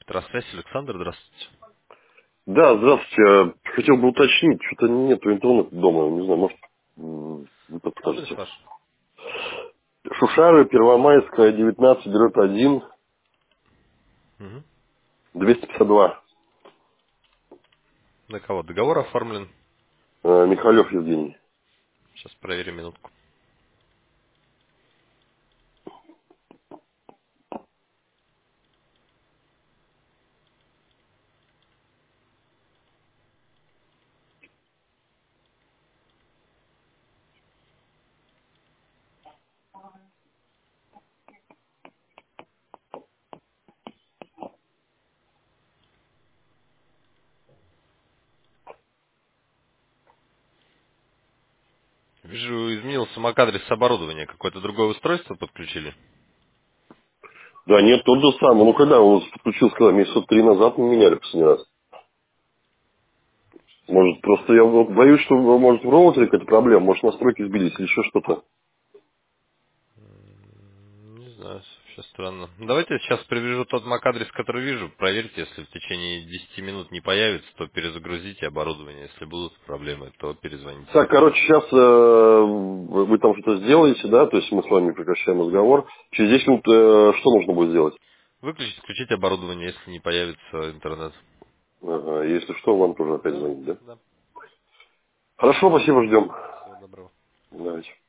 Здравствуйте, Александр, здравствуйте. Да, здравствуйте. Хотел бы уточнить, что-то нету интернета дома. Не знаю, может, вы Адрес подскажете. ваш? Шушары, Первомайская, 19/1, Мгм. 252. На кого? Договор оформлен? Михалев Евгений. Сейчас проверим минутку. Вижу, изменился MAC-адрес оборудования. Какое-то другое устройство подключили? Да, нет, тот же самый. Ну, когда он подключился, когда месяца 3 назад мы меняли последний раз. Может, просто я вот боюсь, что, может, в роутере какая-то проблема, может, настройки сбились или еще что-то. Не знаю, вообще странно. Давайте я сейчас привяжу тот MAC-адрес, который вижу. Проверьте, если в течение 10 минут не появится, то перезагрузите оборудование. Если будут проблемы, то перезвоните. Так, короче, сейчас вы там что-то сделаете, да, то есть мы с вами прекращаем разговор. Через 10 минут что нужно будет сделать? Выключить, включить оборудование, если не появится интернет. Ага, если что, вам тоже опять Да, звонить, да? да. Хорошо, спасибо, ждем. Всего доброго. Давайте.